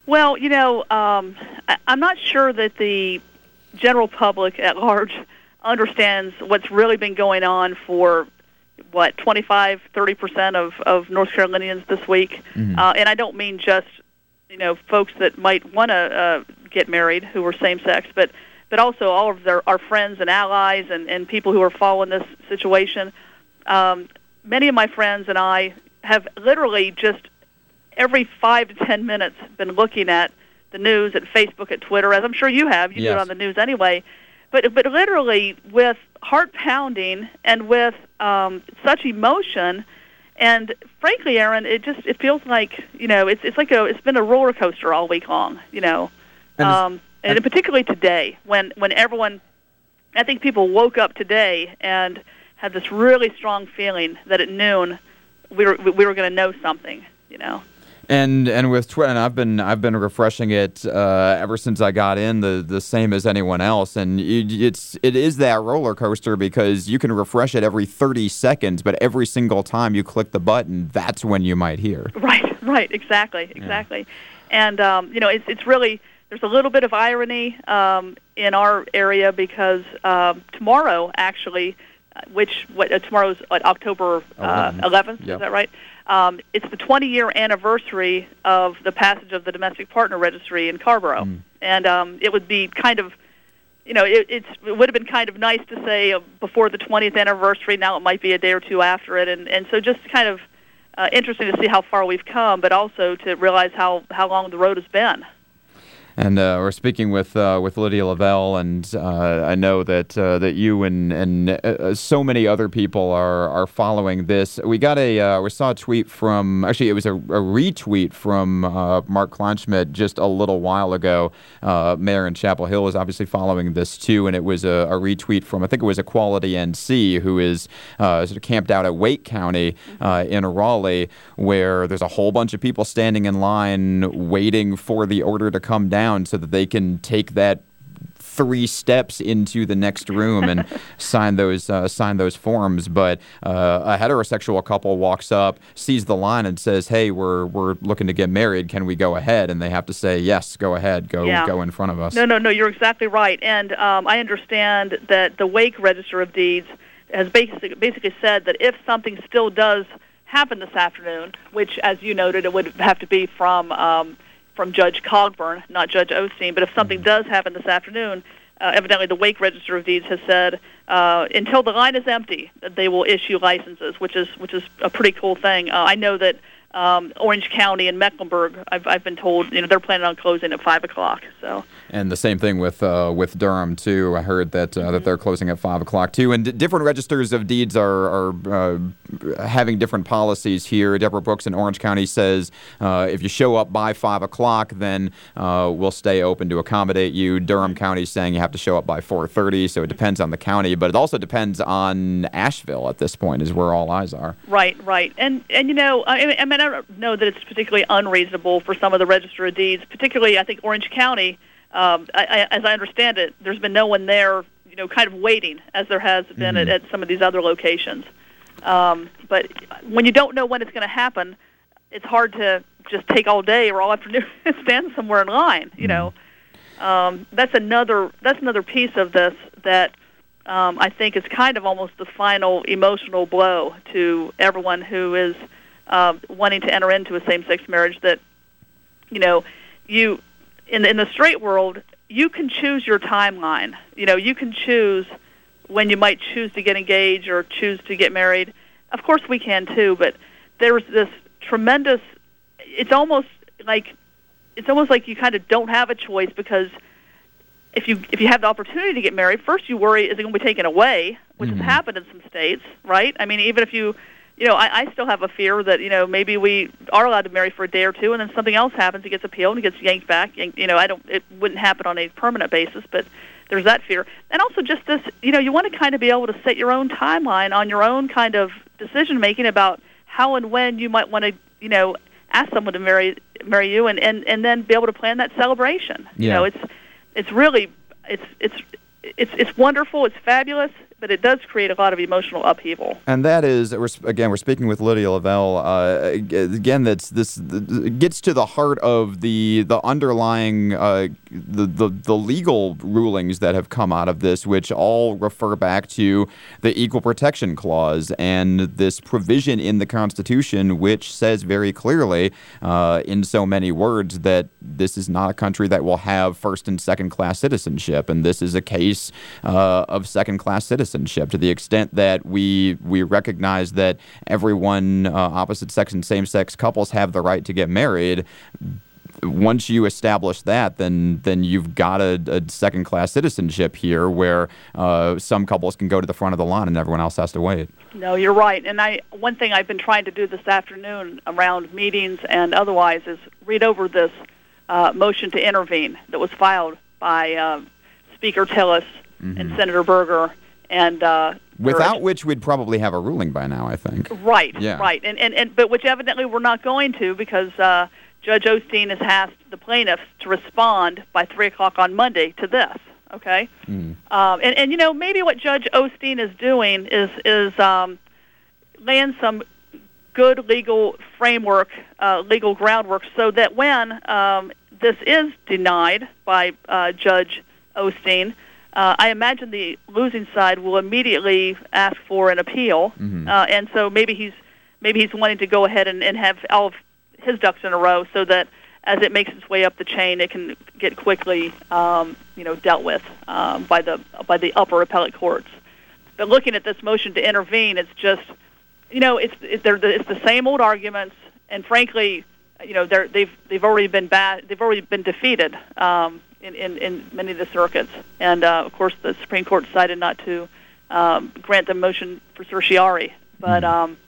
Well, I'm not sure that the general public at large understands what's really been going on for, 25-30% of North Carolinians this week. Mm-hmm. And I don't mean just, folks that might want to get married who are same-sex, but also all of our friends and allies and people who are following this situation. Many of my friends and I have literally just every 5 to 10 minutes been looking at the news, at Facebook, at Twitter, as I'm sure you have. You do it on the news anyway. But literally with heart pounding and with such emotion, and frankly, Aaron, it feels like it's been a roller coaster all week long. And particularly today, when everyone, I think people woke up today and had this really strong feeling that at noon we were going to know something. And with Twitter, and I've been refreshing it ever since I got in, the same as anyone else, and it is that roller coaster because you can refresh it every 30 seconds, but every single time you click the button, that's when you might hear. Right, exactly. And it's really, there's a little bit of irony in our area because tomorrow actually, tomorrow's October 11th, Yep. Is that right? It's the 20-year anniversary of the passage of the Domestic Partner Registry in Carrboro. And it would be kind of, it would have been kind of nice to say before the 20th anniversary. Now it might be a day or two after it. And so just kind of interesting to see how far we've come, but also to realize how long the road has been. And we're speaking with Lydia Lavelle, and I know that you and so many other people are following this. We saw a tweet from, actually it was a retweet from Mark Kleinschmidt just a little while ago. Mayor in Chapel Hill is obviously following this too, and it was a retweet from, I think it was Equality NC, who is sort of camped out at Wake County in Raleigh, where there's a whole bunch of people standing in line waiting for the order to come down so that they can take that 3 steps into the next room and sign those forms. But a heterosexual couple walks up, sees the line, and says, "Hey, we're looking to get married. Can we go ahead?" And they have to say, "Yes, go ahead. Go in front of us." No, you're exactly right. And I understand that the Wake Register of Deeds has basically said that if something still does happen this afternoon, which, as you noted, it would have to be from Judge Cogburn, not Judge Osteen. But if something does happen this afternoon, evidently the Wake Register of Deeds has said until the line is empty, that they will issue licenses, which is a pretty cool thing. I know that Orange County and Mecklenburg, I've been told, they're planning on closing at 5:00. So. And the same thing with Durham too. I heard that that they're closing at 5:00 too. And different registers of deeds are having different policies here. Deborah Brooks in Orange County says if you show up by 5:00, then we'll stay open to accommodate you. Durham County is saying you have to show up by 4:30. So it depends on the county, but it also depends on Asheville at this point, is where all eyes are. Right. And I don't know that it's particularly unreasonable for some of the Register of Deeds, particularly I think Orange County. As I understand it, there's been no one there, kind of waiting, as there has been at some of these other locations. But when you don't know when it's going to happen, it's hard to just take all day or all afternoon and stand somewhere in line. That's another piece of this that I think is kind of almost the final emotional blow to everyone who is wanting to enter into a same-sex marriage. That you. In the straight world, you can choose your timeline. You can choose when you might choose to get engaged or choose to get married. Of course, we can too. But there's this tremendous. It's almost like you kind of don't have a choice, because if you have the opportunity to get married, first you worry, is it going to be taken away, which has happened in some states, right? I mean, even if you. I still have a fear that, maybe we are allowed to marry for a day or two, and then something else happens, it gets appealed and it gets yanked back. It wouldn't happen on a permanent basis, but there's that fear. And also just this, you want to kind of be able to set your own timeline on your own kind of decision-making about how and when you might want to, ask someone to marry you, and then be able to plan that celebration. Yeah. It's really, it's wonderful, it's fabulous. but it does create a lot of emotional upheaval. And that is, we're speaking with Lydia Lavelle. Again, this gets to the heart of the underlying the legal rulings that have come out of this, which all refer back to the Equal Protection Clause and this provision in the Constitution, which says very clearly, in so many words, that this is not a country that will have first and second class citizenship, and this is a case of second class citizenship to the extent that we recognize that everyone, opposite sex and same sex couples, have the right to get married. Once you establish that, then you've got a second class citizenship here, where some couples can go to the front of the line and everyone else has to wait. No, you're right. And one thing I've been trying to do this afternoon around meetings and otherwise is read over this motion to intervene that was filed by Speaker Tillis and Senator Berger, and without which we'd probably have a ruling by now, I think. Right, yeah. Right, and but which evidently we're not going to, because Judge Osteen has asked the plaintiffs to respond by 3:00 on Monday to this. Okay, and you know, maybe what Judge Osteen is doing is laying some good legal framework, legal groundwork, so that when this is denied by Judge Osteen, I imagine the losing side will immediately ask for an appeal, and so maybe he's wanting to go ahead and have all of his ducks in a row, so that as it makes its way up the chain, it can get quickly, dealt with by the upper appellate courts. But looking at this motion to intervene, it's just, it's the same old arguments, and frankly, they've already been defeated in many of the circuits, and of course the Supreme Court decided not to grant the motion for certiorari. But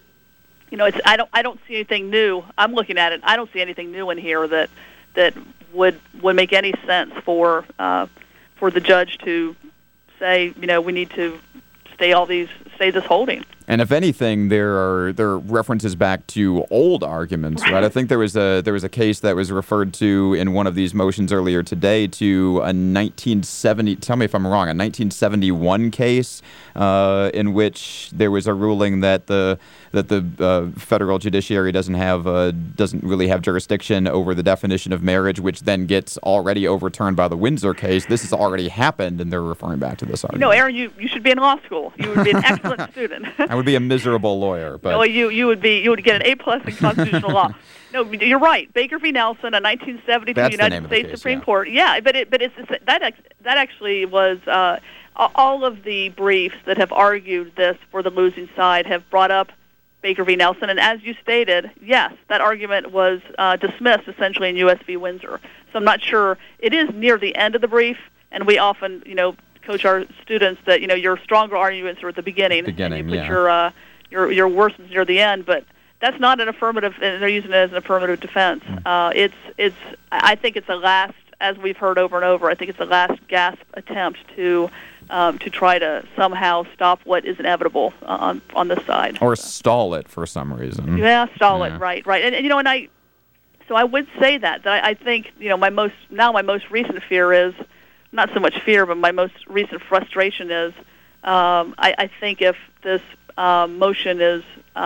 I don't see anything new. I'm looking at it. I don't see anything new in here that would make any sense for the judge to say, we need to stay this holding. And if anything, there are references back to old arguments, right? I think there was a case that was referred to in one of these motions earlier today to a 1970. Tell me if I'm wrong. A 1971 case in which there was a ruling that the federal judiciary doesn't really have jurisdiction over the definition of marriage, which then gets already overturned by the Windsor case. This has already happened, and they're referring back to this argument. Aaron, you should be in law school. You would be an excellent student. I would be a miserable lawyer, but no, you would get an A+ in constitutional law. No, you're right. Baker v. Nelson, a 1972 United States Supreme Court. Yeah, but that actually was all of the briefs that have argued this for the losing side have brought up Baker v. Nelson, and as you stated, yes, that argument was dismissed essentially in U.S. v. Windsor. So I'm not sure. It is near the end of the brief, and we often, coach our students that your stronger arguments are at the beginning and you put your worst ones near the end. But that's not an affirmative, and they're using it as an affirmative defense. I think it's a last, as we've heard over and over. I think it's a last gasp attempt to try to somehow stop what is inevitable on this side, or stall it for some reason. Yeah, stall it. Right. And so I would say that I think my most recent fear is. Not so much fear, but my most recent frustration is I think if this motion is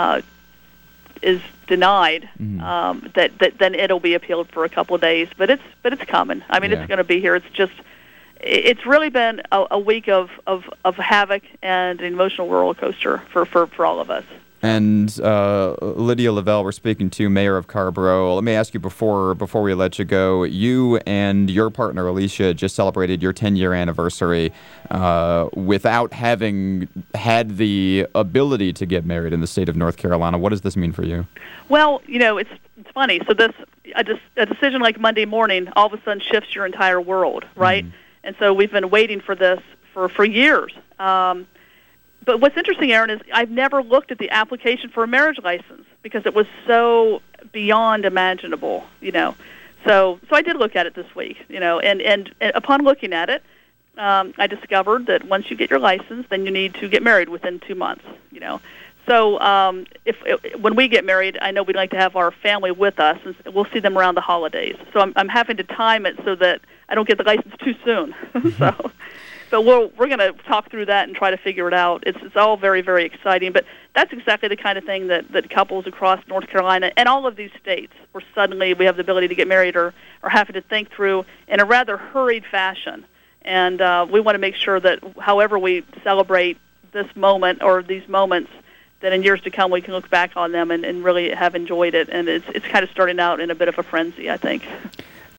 denied, that then it'll be appealed for a couple of days. But it's coming. I mean, It's going to be here. It's really been a week of havoc and an emotional roller coaster for all of us. And Lydia Lavelle, we're speaking to Mayor of Carrboro. Let me ask you before we let you go, you and your partner Alicia just celebrated your 10-year anniversary without having had the ability to get married in the state of North Carolina. What does this mean for you? Well, it's funny. So a decision like Monday morning all of a sudden shifts your entire world, right? And so we've been waiting for this for years. But what's interesting, Aaron, is I've never looked at the application for a marriage license because it was so beyond imaginable, So I did look at it this week, and upon looking at it, I discovered that once you get your license, then you need to get married within 2 months, So when we get married, I know we'd like to have our family with us, and we'll see them around the holidays. So I'm having to time it so that I don't get the license too soon. but we're going to talk through that and try to figure it out. It's all very, very exciting. But that's exactly the kind of thing that couples across North Carolina and all of these states, where suddenly we have the ability to get married, are having to think through in a rather hurried fashion. And we want to make sure that however we celebrate this moment or these moments, that in years to come we can look back on them and really have enjoyed it. And it's kind of starting out in a bit of a frenzy, I think.